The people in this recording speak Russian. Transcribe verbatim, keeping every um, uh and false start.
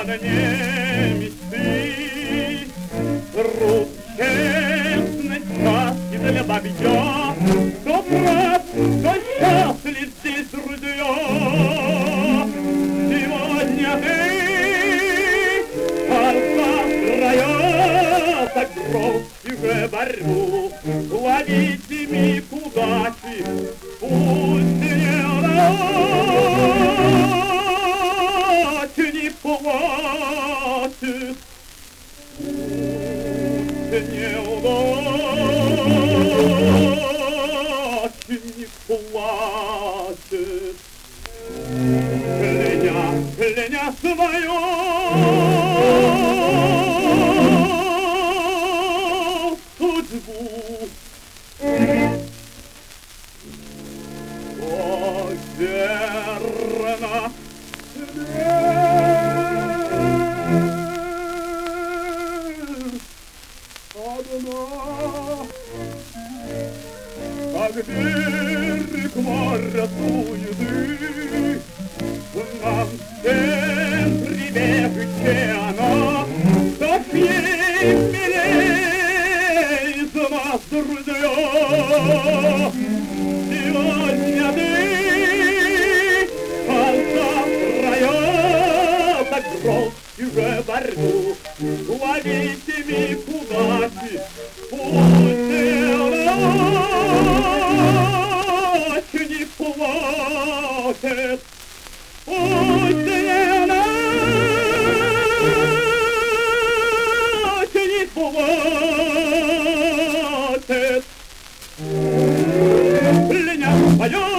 дне мечты. Труд, честность, сказки для бабья, кто прав, кто счастлив здесь друзья. Сегодня ты, а завтра я, так бросьте же борьбу, ловите миг удачи, пусть не удачи не плачет. Не удачи не плачет, кляня, кляня свою судьбу. О, верно тебе. Как берег моря суеты, нам всем прибежище она, так ей милей за нас, друзья. Сегодня ты, а завтра я, так бросьте же борьбу, ловите миг удачи, пусть не удачи не плачет, пусть не удачи не плачет. Пленя моя